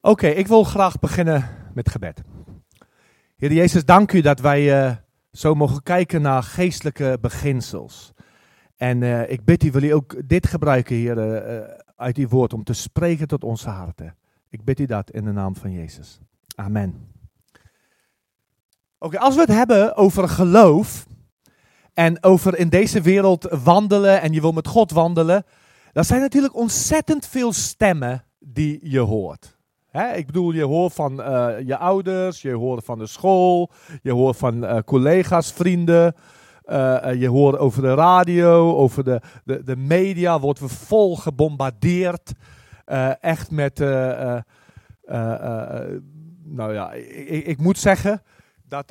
Oké, ik wil graag beginnen met gebed. Heer Jezus, dank u dat wij zo mogen kijken naar geestelijke beginsels. En ik bid u, wil u ook dit gebruiken, Heer, uit uw woord om te spreken tot onze harten. Ik bid u dat in de naam van Jezus. Amen. Oké, als we het hebben over geloof en over in deze wereld wandelen en je wil met God wandelen, dan zijn natuurlijk ontzettend veel stemmen die je hoort. Ik bedoel, je hoort van je ouders, je hoort van de school, je hoort van collega's, vrienden, je hoort over de radio, over de media, wordt we vol gebombardeerd. Echt met, ik moet zeggen dat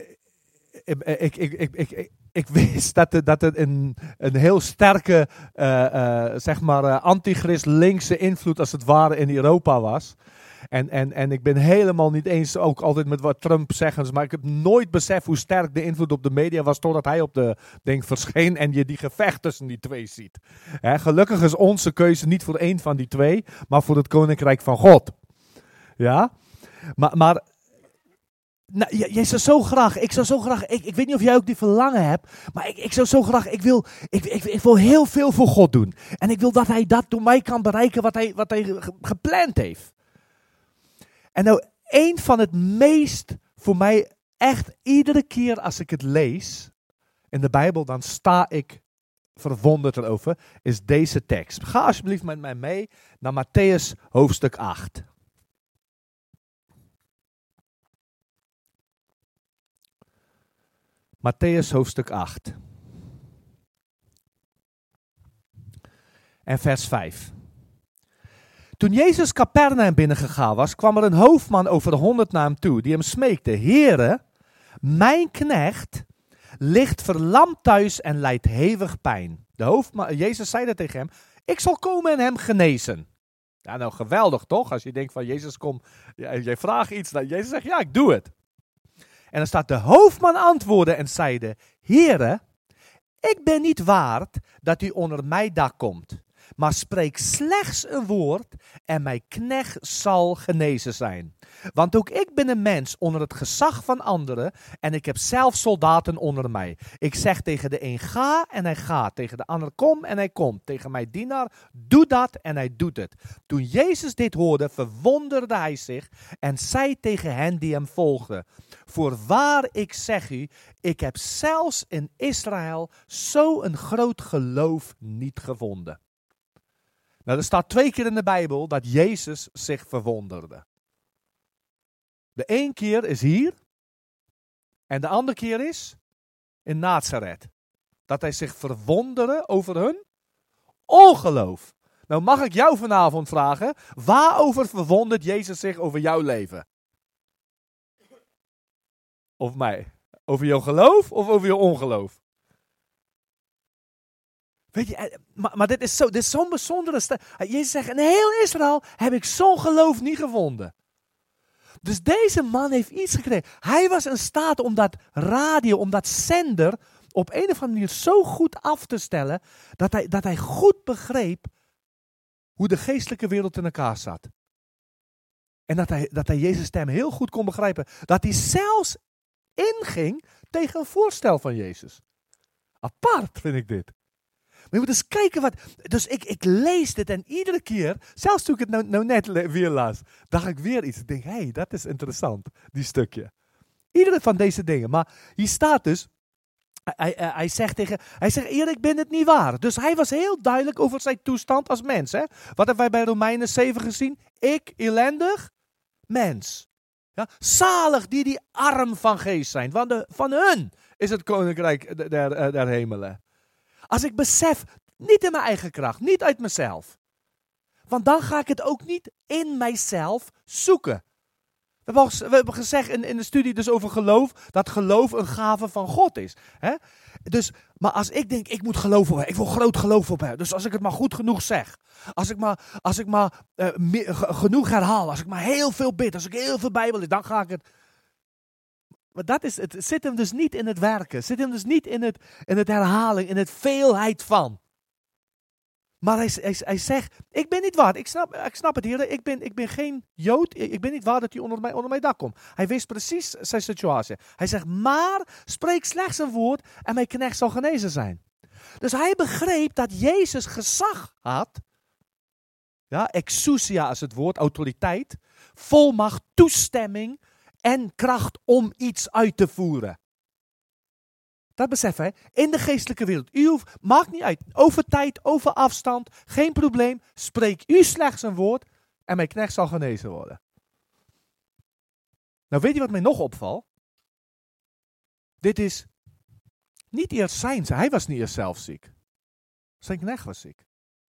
ik wist dat het een heel sterke, antichrist linkse invloed als het ware in Europa was. En ik ben helemaal niet eens ook altijd met wat Trump zegt, maar ik heb nooit beseft hoe sterk de invloed op de media was totdat hij op de ding verscheen en je die gevecht tussen die twee ziet. Gelukkig is onze keuze niet voor één van die twee, maar voor het koninkrijk van God. Ja, maar nou, jij zou zo graag, ik weet niet of jij ook die verlangen hebt, maar ik zou zo graag, ik wil heel veel voor God doen. En ik wil dat hij dat door mij kan bereiken wat hij gepland heeft. En nou, een van het meest voor mij echt iedere keer als ik het lees in de Bijbel, dan sta ik verwonderd erover, is deze tekst. Ga alsjeblieft met mij mee naar Mattheüs hoofdstuk 8. Mattheüs hoofdstuk 8. En vers 5. Toen Jezus Capernaum binnengegaan was, kwam er een hoofdman over de 100 naar hem toe, die hem smeekte: Heere, mijn knecht ligt verlamd thuis en lijdt hevig pijn. De hoofdman, Jezus zei dat tegen hem: ik zal komen en hem genezen. Ja, nou geweldig toch? Als je denkt van Jezus, kom, jij vraagt iets, dan Jezus zegt: ja, ik doe het. En dan staat: de hoofdman antwoordde en zeide: Heere, ik ben niet waard dat u onder mijn dak komt. Maar spreek slechts een woord en mijn knecht zal genezen zijn. Want ook ik ben een mens onder het gezag van anderen en ik heb zelf soldaten onder mij. Ik zeg tegen de een ga en hij gaat, tegen de ander kom en hij komt. Tegen mijn dienaar doe dat en hij doet het. Toen Jezus dit hoorde, verwonderde hij zich en zei tegen hen die hem volgden: voorwaar ik zeg u, ik heb zelfs in Israël zo'n groot geloof niet gevonden. Nou, er staat 2 keer in de Bijbel dat Jezus zich verwonderde. De 1 keer is hier en de andere keer is in Nazareth. Dat hij zich verwonderde over hun ongeloof. Nou mag ik jou vanavond vragen, waarover verwondert Jezus zich over jouw leven? Of mij? Over jouw geloof of over jouw ongeloof? Weet je, maar dit is zo'n bijzondere stijl. Jezus zegt, in heel Israël heb ik zo'n geloof niet gevonden. Dus deze man heeft iets gekregen. Hij was in staat om dat radio, om dat zender op een of andere manier zo goed af te stellen, dat hij goed begreep hoe de geestelijke wereld in elkaar zat. En dat hij Jezus' stem heel goed kon begrijpen. Dat hij zelfs inging tegen een voorstel van Jezus. Apart vind ik dit. Maar je moet eens kijken wat. Dus ik lees dit en iedere keer, zelfs toen ik het nou net weer las, dacht ik weer iets. Ik denk, hé, dat is interessant, die stukje. Iedere van deze dingen. Maar hier staat dus, hij zegt, Heer, ik ben het niet waar. Dus hij was heel duidelijk over zijn toestand als mens. Hè? Wat hebben wij bij Romeinen 7 gezien? Ik, ellendig mens. Ja? Zalig die arm van geest zijn. Want van hun is het koninkrijk der hemelen. Als ik besef, niet in mijn eigen kracht, niet uit mezelf. Want dan ga ik het ook niet in mijzelf zoeken. We hebben gezegd in de studie dus over geloof, dat geloof een gave van God is. Hè? Dus, maar als ik denk, ik moet geloof op, ik wil groot geloof op hebben. Dus als ik het maar goed genoeg zeg. Als ik maar genoeg herhaal. Als ik maar heel veel bid. Als ik heel veel Bijbel lees, dan ga ik het. Maar het zit hem dus niet in het werken. Het zit hem dus niet in het herhaling, in het veelheid van. Maar hij zegt, ik ben niet waard. Ik snap het, Heer. Ik ben geen Jood. Ik ben niet waard dat u onder mijn dak komt. Hij wist precies zijn situatie. Hij zegt, maar spreek slechts een woord en mijn knecht zal genezen zijn. Dus hij begreep dat Jezus gezag had. Ja, exousia is het woord, autoriteit. Volmacht, toestemming en kracht om iets uit te voeren. Dat besef hij in de geestelijke wereld. Maakt niet uit. Over tijd, over afstand, geen probleem. Spreek u slechts een woord en mijn knecht zal genezen worden. Nou, weet je wat mij nog opvalt? Dit is niet eerst hij was niet eerst zelf ziek. Zijn knecht was ziek.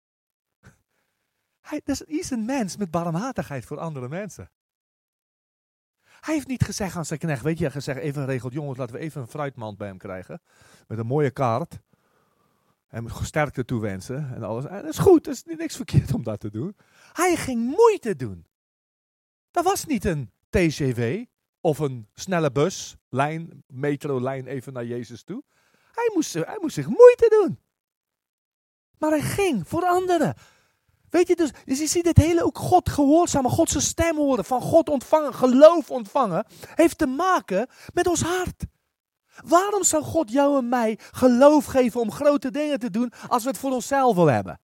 Hij is een mens met barmhartigheid voor andere mensen. Hij heeft niet gezegd aan zijn knecht, weet je, gezegd even geregeld, jongens, laten we even een fruitmand bij hem krijgen. Met een mooie kaart. En sterkte toewensen en alles. En dat is goed, er is niks verkeerd om dat te doen. Hij ging moeite doen. Dat was niet een TGV of een snelle bus, metrolijn even naar Jezus toe. Hij moest zich moeite doen. Maar hij ging voor anderen. Weet je, dus je ziet dit hele ook God gehoorzamen, God zijn stem horen, van God ontvangen, geloof ontvangen, heeft te maken met ons hart. Waarom zou God jou en mij geloof geven om grote dingen te doen als we het voor onszelf willen hebben?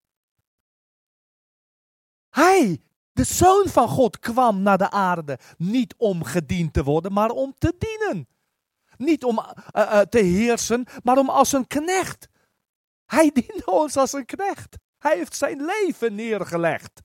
Hij, de Zoon van God, kwam naar de aarde niet om gediend te worden, maar om te dienen. Niet om te heersen, maar om als een knecht. Hij diende ons als een knecht. Hij heeft zijn leven neergelegd.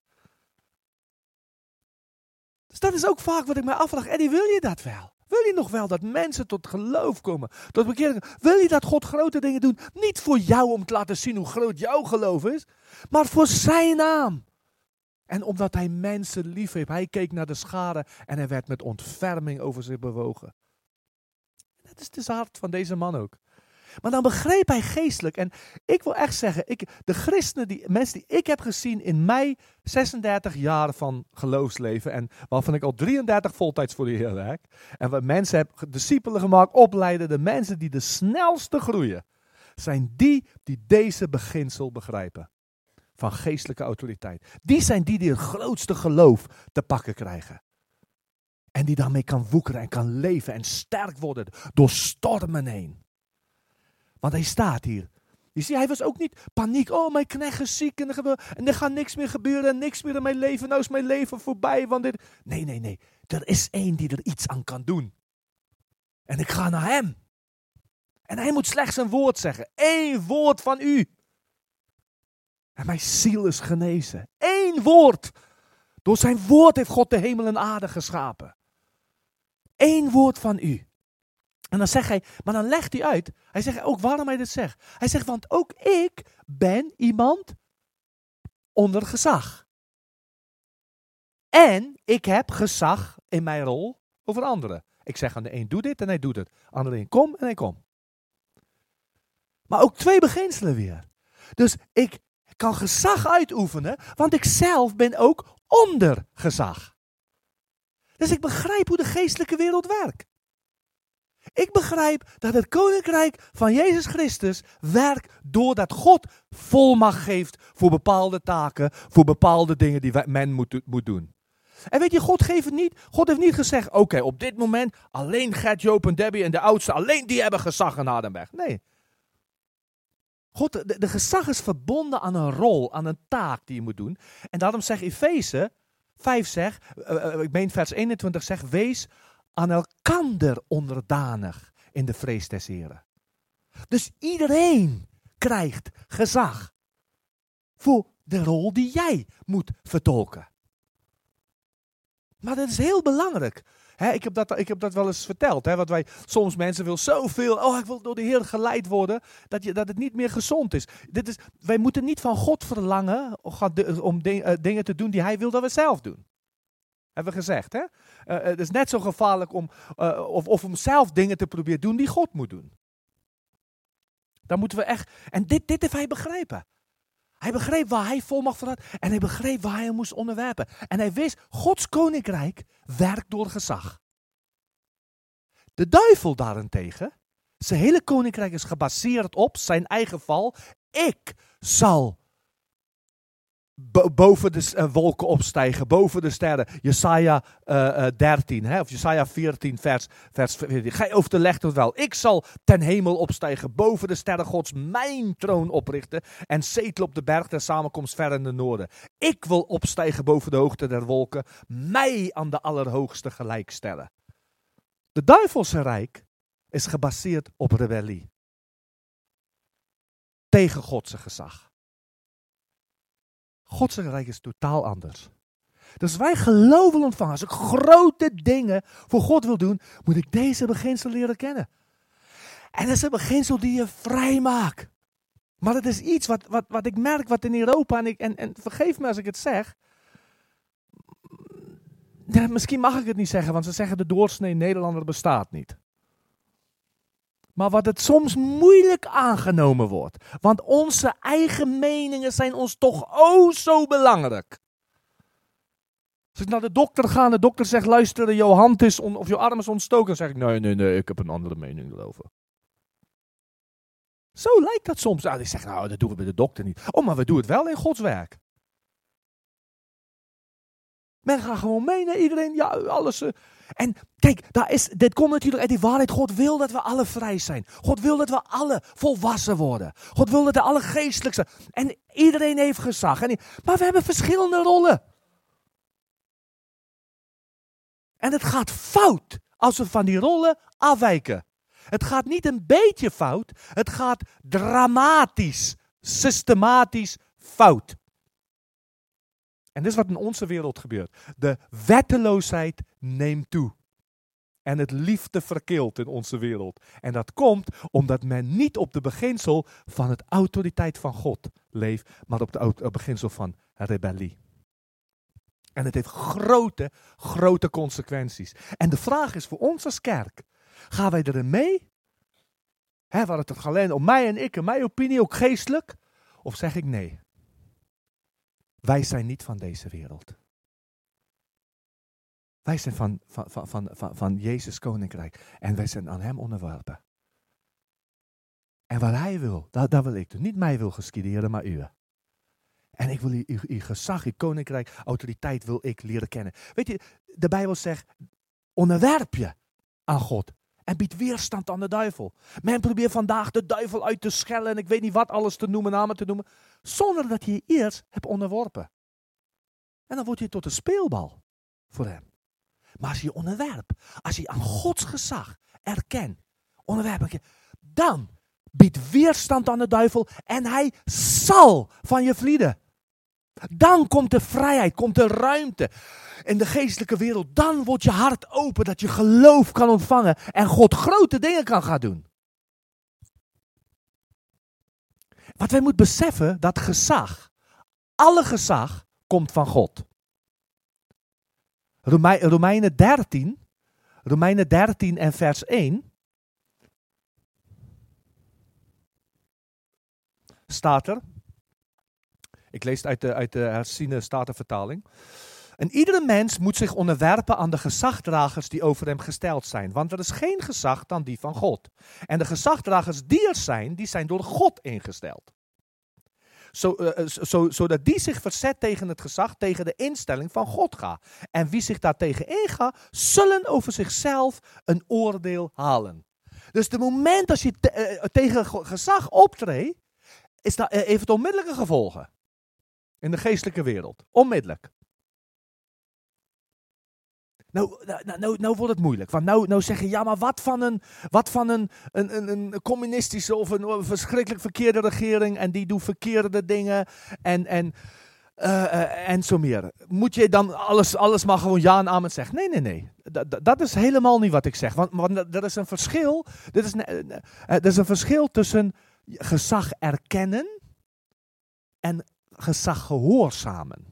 Dus dat is ook vaak wat ik mij afvraag. Eddie, wil je dat wel? Wil je nog wel dat mensen tot geloof komen? Tot bekering? Wil je dat God grote dingen doet? Niet voor jou om te laten zien hoe groot jouw geloof is. Maar voor zijn naam. En omdat hij mensen lief heeft. Hij keek naar de schade en hij werd met ontferming over zich bewogen. Dat is het hart van deze man ook. Maar dan begreep hij geestelijk. En ik wil echt zeggen, de christenen, mensen die ik heb gezien in mijn 36 jaar van geloofsleven. En waarvan ik al 33 voltijds voor de Heer werk. En wat mensen hebben discipelen gemaakt, opleiden. De mensen die de snelste groeien. Zijn die deze beginsel begrijpen. Van geestelijke autoriteit. Die zijn die het grootste geloof te pakken krijgen. En die daarmee kan woekeren en kan leven en sterk worden door stormen heen. Want hij staat hier. Je ziet, hij was ook niet paniek. Oh, mijn knecht is ziek en er gaat niks meer gebeuren en niks meer in mijn leven. Nou is mijn leven voorbij. Want dit... Nee. Er is één die er iets aan kan doen. En ik ga naar hem. En hij moet slechts een woord zeggen. Eén woord van u. En mijn ziel is genezen. Eén woord. Door zijn woord heeft God de hemel en aarde geschapen. Eén woord van u. En dan zegt hij, maar dan legt hij uit. Hij zegt ook waarom hij dit zegt. Hij zegt, want ook ik ben iemand onder gezag. En ik heb gezag in mijn rol over anderen. Ik zeg aan de een doe dit en hij doet het. Aan de een kom en hij komt. Maar ook twee beginselen weer. Dus ik kan gezag uitoefenen, want ik zelf ben ook onder gezag. Dus ik begrijp hoe de geestelijke wereld werkt. Ik begrijp dat het koninkrijk van Jezus Christus werkt doordat God volmacht geeft voor bepaalde taken, voor bepaalde dingen die men moet doen. En weet je, God heeft niet gezegd, oké, op dit moment alleen Gert, Joop en Debbie en de oudste, alleen die hebben gezag in Hardenberg. Nee. De gezag is verbonden aan een rol, aan een taak die je moet doen. En daarom zegt Efeze 5 ik meen vers 21 zegt, wees aan elkander onderdanig in de vrees des Heren. Dus iedereen krijgt gezag voor de rol die jij moet vertolken. Maar dat is heel belangrijk. Ik heb dat wel eens verteld. Wat wij soms mensen willen zoveel. Ik wil door de Heer geleid worden. Dat het niet meer gezond is. Wij moeten niet van God verlangen om dingen te doen die hij wil dat we zelf doen. Hebben we gezegd. Het is net zo gevaarlijk om zelf dingen te proberen doen die God moet doen. Dan moeten we echt. En dit heeft hij begrepen. Hij begreep waar hij volmacht voor had. En hij begreep waar hij hem moest onderwerpen. En hij wist, Gods koninkrijk werkt door gezag. De duivel daarentegen, zijn hele koninkrijk is gebaseerd op zijn eigen val. Ik zal boven de wolken opstijgen, boven de sterren. Jesaja 13, of Jesaja 14, vers 14. Gij overlegt het wel. Ik zal ten hemel opstijgen, boven de sterren Gods mijn troon oprichten en zetelen op de berg der samenkomst ver in de noorden. Ik wil opstijgen boven de hoogte der wolken, mij aan de Allerhoogste gelijkstellen. De duivelse rijk is gebaseerd op rebellie. Tegen Godse gezag. Gods rijk is totaal anders. Dus wij geloof willen ontvangen. Als ik grote dingen voor God wil doen, moet ik deze beginsel leren kennen. En dat is een beginsel die je vrij maakt. Maar het is iets wat ik merk, wat in Europa, en vergeef me als ik het zeg. Ja, misschien mag ik het niet zeggen, want ze zeggen de doorsnee Nederlander bestaat niet. Maar wat het soms moeilijk aangenomen wordt. Want onze eigen meningen zijn ons toch zo belangrijk. Als ik naar de dokter ga en de dokter zegt, luister, jouw hand is of jouw arm is ontstoken. Dan zeg ik, nee, ik heb een andere mening erover. Zo lijkt dat soms. Die zeggen, nou, dat doen we bij de dokter niet. Oh, maar we doen het wel in Gods werk. Men gaat gewoon mee naar iedereen, ja, alles. En kijk, dit komt natuurlijk uit die waarheid. God wil dat we alle vrij zijn. God wil dat we alle volwassen worden. God wil dat we alle geestelijk zijn. En iedereen heeft gezag. Maar we hebben verschillende rollen. En het gaat fout als we van die rollen afwijken. Het gaat niet een beetje fout. Het gaat dramatisch, systematisch fout. En dit is wat in onze wereld gebeurt. De wetteloosheid neemt toe. En het liefde verkeelt in onze wereld. En dat komt omdat men niet op de beginsel van het autoriteit van God leeft, maar op het beginsel van rebellie. En het heeft grote consequenties. En de vraag is voor ons als kerk, gaan wij erin mee? Waar het alleen om mij en ik en mijn opinie, ook geestelijk? Of zeg ik nee? Wij zijn niet van deze wereld. Wij zijn van Jezus Koninkrijk. En wij zijn aan hem onderworpen. En wat hij wil, dat wil ik doen. Niet mij wil geschieden, maar u. En ik wil uw gezag, uw koninkrijk, autoriteit wil ik leren kennen. Weet je, de Bijbel zegt, onderwerp je aan God. En bied weerstand aan de duivel. Men probeert vandaag de duivel uit te schellen en ik weet niet wat alles te noemen, namen te noemen. Zonder dat je je eerst hebt onderworpen. En dan word je tot een speelbal voor hem. Maar als je je onderwerpt, als je aan Gods gezag erkent, onderwerp je, dan biedt weerstand aan de duivel en hij zal van je vlieden. Dan komt de vrijheid, komt de ruimte in de geestelijke wereld. Dan wordt je hart open dat je geloof kan ontvangen en God grote dingen kan gaan doen. Wat wij moeten beseffen, dat gezag, alle gezag komt van God. Romeinen 13 en vers 1 staat er. Ik lees het uit de herziene Statenvertaling. En iedere mens moet zich onderwerpen aan de gezagdragers die over hem gesteld zijn. Want er is geen gezag dan die van God. En de gezagdragers die er zijn, die zijn door God ingesteld. Zodat die zich verzet tegen het gezag, tegen de instelling van God gaat. En wie zich daartegen ingaat, zullen over zichzelf een oordeel halen. Dus de moment als je tegen gezag optreedt, heeft het onmiddellijke gevolgen. In de geestelijke wereld. Onmiddellijk. Nou wordt het moeilijk. Want nou zeg je, ja, maar wat van een communistische of een verschrikkelijk verkeerde regering en die doet verkeerde dingen en zo meer. Moet je dan alles maar gewoon ja en amen zeggen? Nee. Dat is helemaal niet wat ik zeg. Want er is een verschil. Er is een verschil tussen gezag erkennen en gezag gehoorzamen.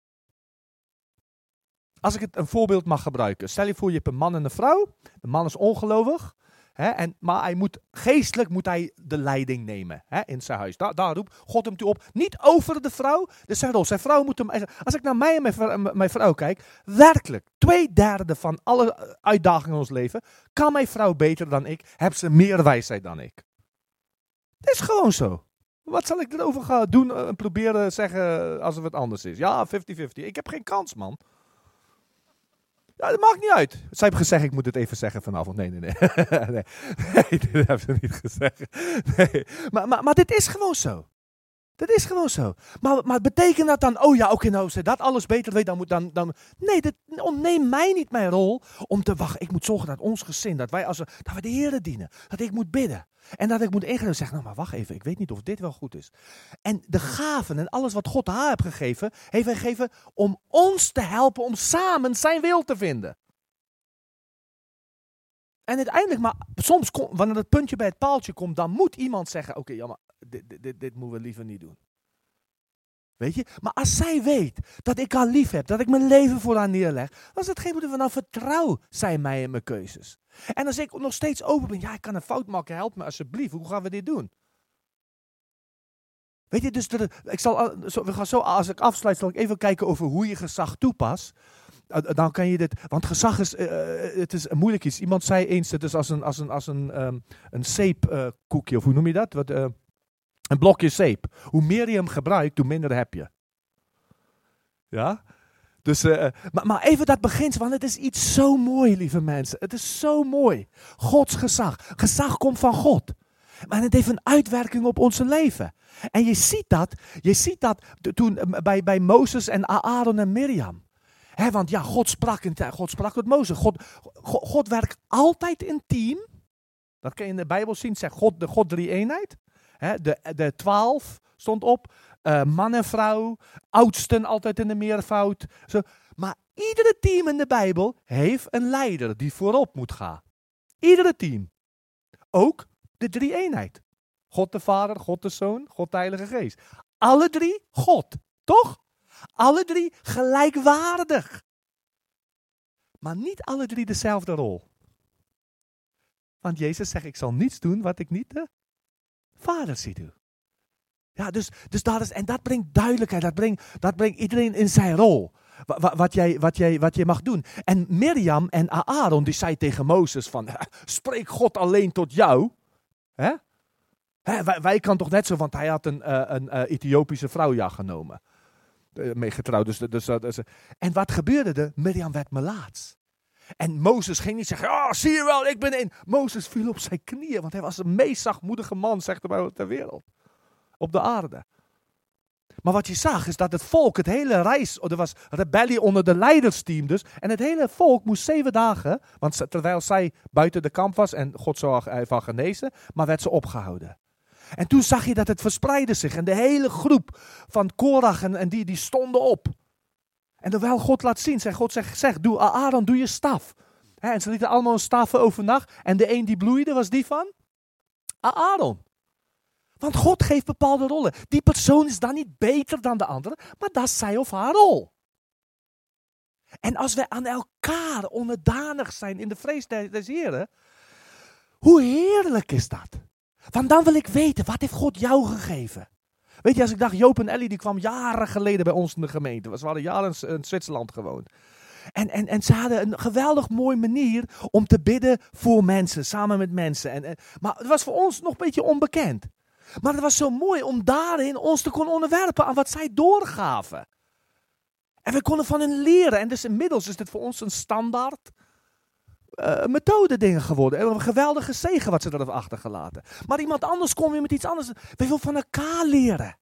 Als ik een voorbeeld mag gebruiken. Stel je voor, je hebt een man en een vrouw. De man is ongelovig. Maar geestelijk moet hij de leiding nemen in zijn huis. Daar roept God hem toe op. Niet over de vrouw. Dus zijn vrouw moet hem... Als ik naar mij en mijn vrouw kijk. Werkelijk, 2/3 van alle uitdagingen in ons leven. Kan mijn vrouw beter dan ik? Heeft ze meer wijsheid dan ik? Dat is gewoon zo. Wat zal ik erover gaan doen en proberen zeggen als er wat anders is? Ja, 50-50. Ik heb geen kans, man. Ja, dat maakt niet uit. Zij hebben gezegd, ik moet het even zeggen vanavond. Nee. nee, dit hebben ze niet gezegd. Nee. Maar dit is gewoon zo. Dat is gewoon zo. Maar betekent dat dan, oh ja, oké, nou, als je dat alles beter weet, dan nee, ontneem mij niet mijn rol om te wachten. Ik moet zorgen dat ons gezin, dat we de Heer dienen. Dat ik moet bidden. En dat ik moet ingrijpen en zeggen, nou maar wacht even, ik weet niet of dit wel goed is. En de gaven en alles wat God haar heeft hij gegeven om ons te helpen om samen zijn wil te vinden. En uiteindelijk, maar soms, wanneer het puntje bij het paaltje komt, dan moet iemand zeggen, oké, ja, maar dit moeten we liever niet doen. Weet je? Maar als zij weet dat ik haar lief heb, dat ik mijn leven voor haar neerleg, dan is het geen moeten van, nou vertrouw zij mij in mijn keuzes. En als ik nog steeds open ben, ja, ik kan een fout maken, help me alsjeblieft, hoe gaan we dit doen? Weet je, dus we gaan zo, als ik afsluit, zal ik even kijken over hoe je gezag toepast. Dan kan je dit, want gezag is, het is moeilijk iets. Iemand zei eens, het is als een zeepkoekje, of hoe noem je dat? Een blokje zeep. Hoe meer je hem gebruikt, hoe minder heb je. Ja? Dus, maar even dat begint, want het is iets zo mooi, lieve mensen. Het is zo mooi. Gods gezag. Gezag komt van God. Maar het heeft een uitwerking op ons leven. En je ziet dat toen bij Mozes en Aaron en Mirjam. Want ja, God sprak tot Mozes. God werkt altijd in team. Dat kan je in de Bijbel zien. Zegt de God drie eenheid. De 12 stond op. Man en vrouw. Oudsten altijd in de meervoud. Zo. Maar iedere team in de Bijbel heeft een leider die voorop moet gaan. Iedere team. Ook de drie eenheid. God de Vader, God de Zoon, God de Heilige Geest. Alle drie God. Toch? Alle drie gelijkwaardig. Maar niet alle drie dezelfde rol. Want Jezus zegt, ik zal niets doen wat ik niet de Vader zie doen. Ja, dus dat brengt duidelijkheid. Dat brengt iedereen in zijn rol. Wat je mag doen. En Mirjam en Aaron, die zei tegen Mozes van, spreek God alleen tot jou. Hè? Wij kan toch net zo, want hij had een Ethiopische vrouw genomen. Meegetrouwd. En wat gebeurde er? Mirjam werd melaats. En Mozes ging niet zeggen, oh, zie je wel, ik ben in. Mozes viel op zijn knieën, want hij was de meest zachtmoedige man, zegt hij, ter wereld. Op de aarde. Maar wat je zag is dat het volk, het hele reis, er was rebellie onder de leidersteam dus. En het hele volk moest 7 dagen, want terwijl zij buiten de kamp was en God zou ervan genezen, maar werd ze opgehouden. En toen zag je dat het verspreidde zich en de hele groep van Korach en die stonden op. En terwijl God laat zien, God zegt, Aaron, doe je staf. En ze lieten allemaal hun staffen overnacht. En de een die bloeide was die van Aaron. Want God geeft bepaalde rollen. Die persoon is dan niet beter dan de andere, maar dat is zij of haar rol. En als wij aan elkaar onderdanig zijn in de vrees des Heren, hoe heerlijk is dat? Want dan wil ik weten, wat heeft God jou gegeven? Weet je, als ik dacht, Joop en Ellie, die kwam jaren geleden bij ons in de gemeente. Ze hadden jaren in Zwitserland gewoond. En ze hadden een geweldig mooie manier om te bidden voor mensen, samen met mensen. Maar het was voor ons nog een beetje onbekend. Maar het was zo mooi om daarin ons te kunnen onderwerpen aan wat zij doorgaven. En we konden van hen leren. En dus inmiddels is dit voor ons een standaard methode dingen geworden. En een geweldige zegen wat ze er hebben achtergelaten. Maar iemand anders kon weer met iets anders. We willen van elkaar leren.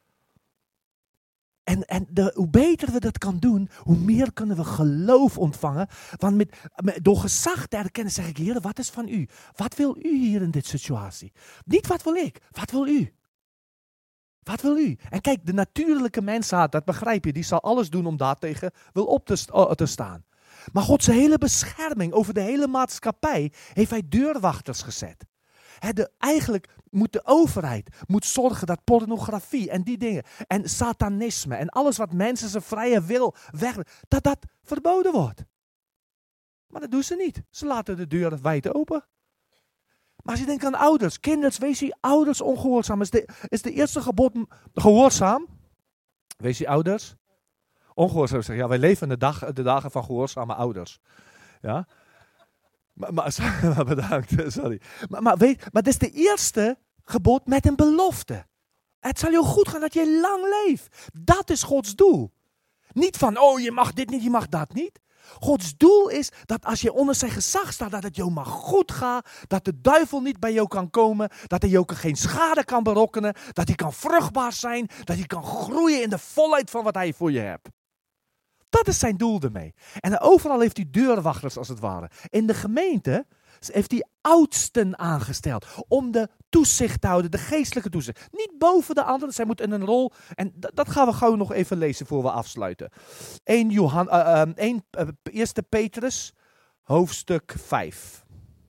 En hoe beter we dat kan doen, hoe meer kunnen we geloof ontvangen. Want door gezag te herkennen zeg ik, Heer, wat is van u? Wat wil u hier in dit situatie? Niet wat wil ik, wat wil u? Wat wil u? En kijk, de natuurlijke mensheid, dat begrijp je, die zal alles doen om daartegen wil op te staan. Maar Gods hele bescherming over de hele maatschappij heeft hij deurwachters gezet. Eigenlijk moet de overheid zorgen dat pornografie en die dingen en satanisme en alles wat mensen zijn vrije wil dat verboden wordt. Maar dat doen ze niet. Ze laten de deur wijd open. Maar als je denkt aan ouders, kinders, wees je ouders ongehoorzaam. Is de eerste gebod gehoorzaam? Wees je ouders ongehoorzaam. Ja, wij leven in de dagen van gehoorzame ouders. Ja. Maar bedankt, sorry. Maar dit is de eerste gebod met een belofte. Het zal jou goed gaan dat je lang leeft. Dat is Gods doel. Niet van, oh je mag dit niet, je mag dat niet. Gods doel is dat als je onder zijn gezag staat, dat het jou mag goed gaan. Dat de duivel niet bij jou kan komen. Dat hij jou geen schade kan berokkenen. Dat hij kan vruchtbaar zijn. Dat hij kan groeien in de volheid van wat hij voor je hebt. Dat is zijn doel ermee. En overal heeft hij deurwachters als het ware. In de gemeente heeft hij oudsten aangesteld om de toezicht te houden, de geestelijke toezicht. Niet boven de anderen, zij moeten in een rol. En dat gaan we gauw nog even lezen voor we afsluiten. 1 Petrus, hoofdstuk 5.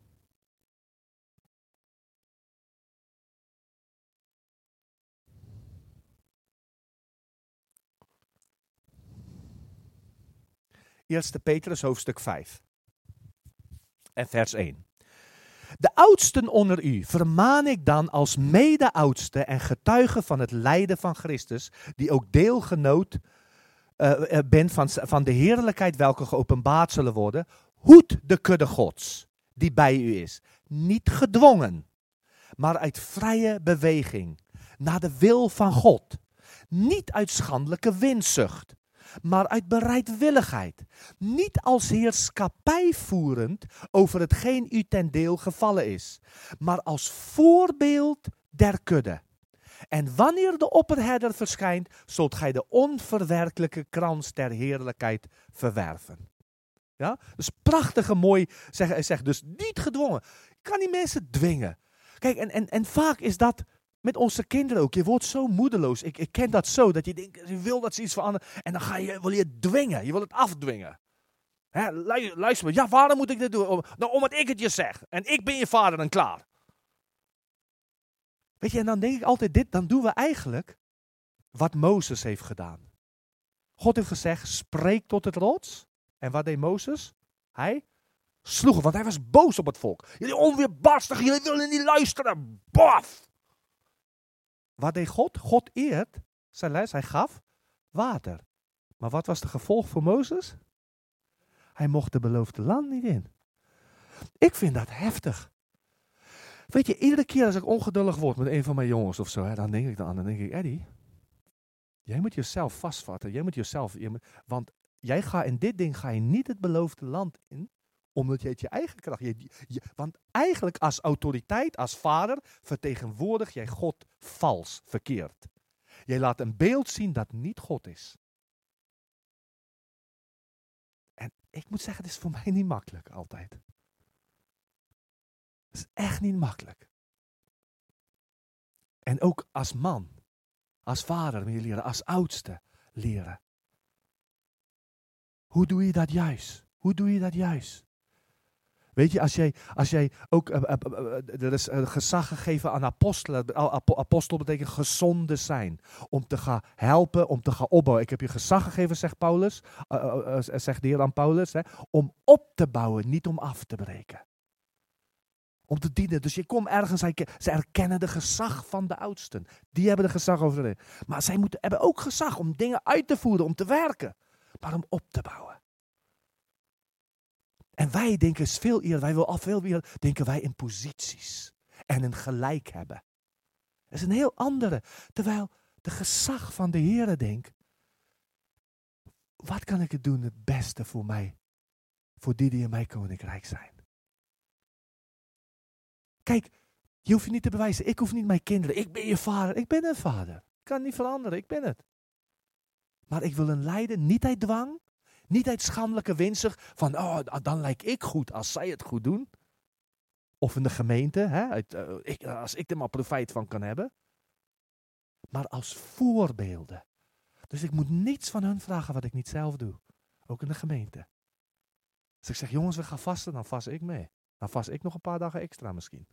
Eerste Petrus, hoofdstuk 5. En vers 1. De oudsten onder u vermaan ik dan als mede-oudste en getuige van het lijden van Christus, die ook deelgenoot bent van de heerlijkheid welke geopenbaard zullen worden. Hoed de kudde Gods, die bij u is. Niet gedwongen, maar uit vrije beweging, naar de wil van God. Niet uit schandelijke winzucht, maar uit bereidwilligheid. Niet als heerschappij voerend over hetgeen u ten deel gevallen is, maar als voorbeeld der kudde. En wanneer de opperherder verschijnt, zult gij de onverwerkelijke krans der heerlijkheid verwerven. Ja? Dus prachtige, mooi, zeg dus niet gedwongen. Je kan die mensen dwingen. Kijk, en vaak is dat met onze kinderen ook. Je wordt zo moedeloos. Ik ken dat zo, dat je denkt, je wil dat ze iets veranderen. En dan wil je dwingen. Je wil het afdwingen. Hè, luister maar, ja, waarom moet ik dit doen? Omdat ik het je zeg. En ik ben je vader en klaar. Weet je, en dan denk ik altijd dit, dan doen we eigenlijk wat Mozes heeft gedaan. God heeft gezegd, spreek tot het rots. En wat deed Mozes? Hij sloeg, want hij was boos op het volk. Jullie onweerbarstigen, jullie willen niet luisteren. Baf! Wat deed God? God eert zijn les, hij gaf water. Maar wat was de gevolg voor Mozes? Hij mocht de beloofde land niet in. Ik vind dat heftig. Weet je, iedere keer als ik ongeduldig word met een van mijn jongens of zo, dan denk ik, Eddie, jij moet jezelf vastvatten. Want jij gaat in dit ding niet het beloofde land in, omdat je het je eigen kracht. Want eigenlijk als autoriteit, als vader, vertegenwoordig jij God vals, verkeerd. Jij laat een beeld zien dat niet God is. En ik moet zeggen, het is voor mij niet makkelijk altijd. Het is echt niet makkelijk. En ook als man, als vader moet je leren, als oudste leren. Hoe doe je dat juist? Hoe doe je dat juist? Weet je, als jij ook, er is gezag gegeven aan apostelen. Apostel betekent gezonde zijn. Om te gaan helpen, om te gaan opbouwen. Ik heb je gezag gegeven, zegt Paulus. Zegt de Heer aan Paulus. Hè, om op te bouwen, niet om af te breken. Om te dienen. Dus je komt ergens, ze erkennen de gezag van de oudsten. Die hebben de gezag over de. Maar zij hebben ook gezag om dingen uit te voeren, om te werken. Maar om op te bouwen. En wij denken veel eerder, denken wij in posities. En een gelijk hebben. Dat is een heel andere. Terwijl de gezag van de Heere denkt. Wat kan ik het doen het beste voor mij? Voor die in mijn koninkrijk zijn. Kijk, je hoeft je niet te bewijzen. Ik hoef niet mijn kinderen. Ik ben je vader. Ik ben een vader. Ik kan niet veranderen. Ik ben het. Maar ik wil een leiden niet uit dwang. Niet uit schandelijke winzig. Van, dan lijk ik goed als zij het goed doen. Of in de gemeente. Hè, als ik er maar profijt van kan hebben. Maar als voorbeelden. Dus ik moet niets van hun vragen wat ik niet zelf doe. Ook in de gemeente. Als ik zeg, jongens, we gaan vasten, dan vast ik mee. Dan vast ik nog een paar dagen extra misschien.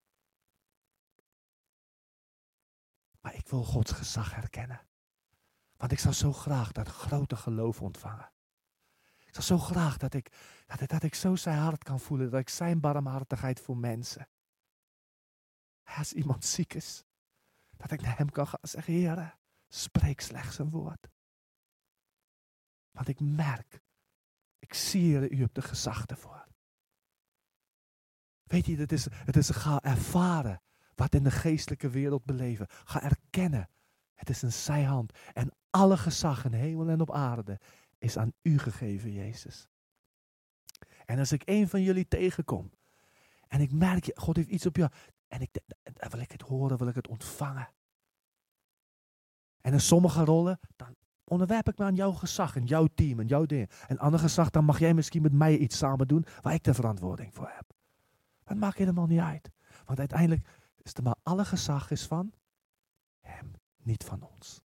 Maar ik wil Gods gezag herkennen. Want ik zou zo graag dat grote geloof ontvangen. Ik zou zo graag dat ik zo zijn hart kan voelen. Dat ik zijn barmhartigheid voor mensen. Als iemand ziek is. Dat ik naar hem kan gaan zeggen, Heere, spreek slechts een woord. Want ik merk, ik zie Heere, u hebt de gezag ervoor. Weet je, het is gaan ervaren wat in de geestelijke wereld beleven. Ga erkennen, het is in zijn hand. En alle gezag in hemel en op aarde is aan u gegeven, Jezus. En als ik een van jullie tegenkom en ik merk, God heeft iets op jou. En wil ik het horen, wil ik het ontvangen. En in sommige rollen, dan onderwerp ik me aan jouw gezag, en jouw team, en jouw dingen. En ander gezag, dan mag jij misschien met mij iets samen doen waar ik de verantwoording voor heb. Dat maakt helemaal niet uit. Want uiteindelijk is het maar alle gezag is van hem, niet van ons.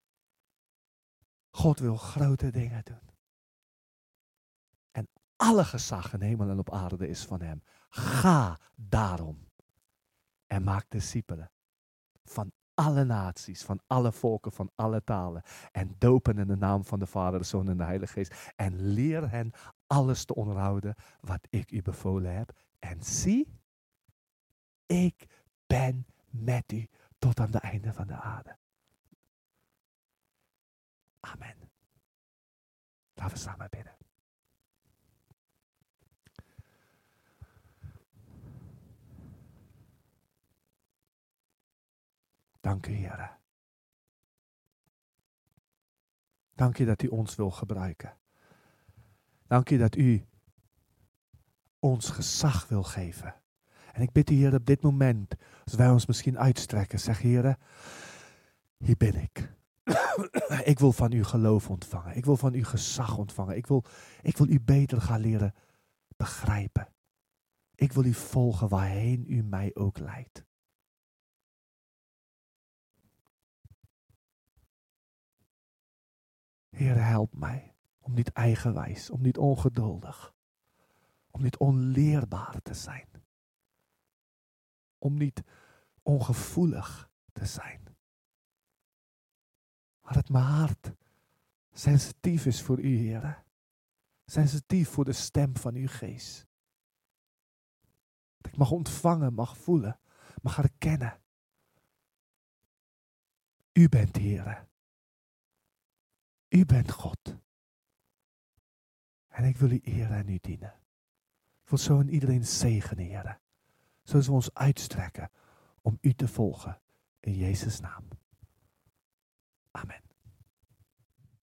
God wil grote dingen doen. En alle gezag in hemel en op aarde is van hem. Ga daarom en maak discipelen van alle naties, van alle volken, van alle talen. En dopen in de naam van de Vader, de Zoon en de Heilige Geest. En leer hen alles te onderhouden wat ik u bevolen heb. En zie, ik ben met u tot aan de einde van de aarde. Amen. Laten we samen bidden. Dank u, Heer. Dank u dat u ons wil gebruiken. Dank u dat u ons gezag wil geven. En ik bid u, Heer, op dit moment, als wij ons misschien uitstrekken, zeg, Heer, hier ben ik. Ik wil van u geloof ontvangen. Ik wil van u gezag ontvangen. Ik wil u beter gaan leren begrijpen. Ik wil u volgen waarheen u mij ook leidt. Heer, help mij om niet eigenwijs, om niet ongeduldig, om niet onleerbaar te zijn, om niet ongevoelig te zijn. Maar dat mijn hart sensitief is voor u, Heer. Sensitief voor de stem van uw geest. Dat ik mag ontvangen, mag voelen, mag herkennen. U bent Heer. U bent God. En ik wil u eren en u dienen. Ik wil zo in iedereen zegenen, Heer. Zoals we ons uitstrekken om u te volgen. In Jezus' naam. Amen.